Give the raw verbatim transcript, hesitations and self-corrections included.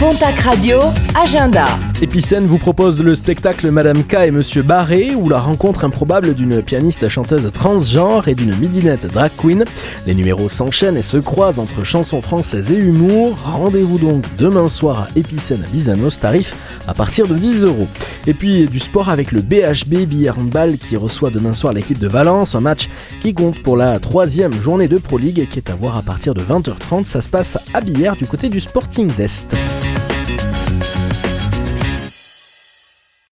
Pontac Radio, agenda. Épicène vous propose le spectacle Madame K et Monsieur Barré, ou la rencontre improbable d'une pianiste chanteuse transgenre et d'une midinette drag queen. Les numéros s'enchaînent et se croisent entre chansons françaises et humour. Rendez-vous donc demain soir à Épicène à Bizanos, tarif à partir de dix euros. Et puis du sport avec le B H B Billard Handball qui reçoit demain soir l'équipe de Valence, un match qui compte pour la troisième journée de Pro League qui est à voir à partir de vingt heures trente. Ça se passe à Billard du côté du Sporting d'Est.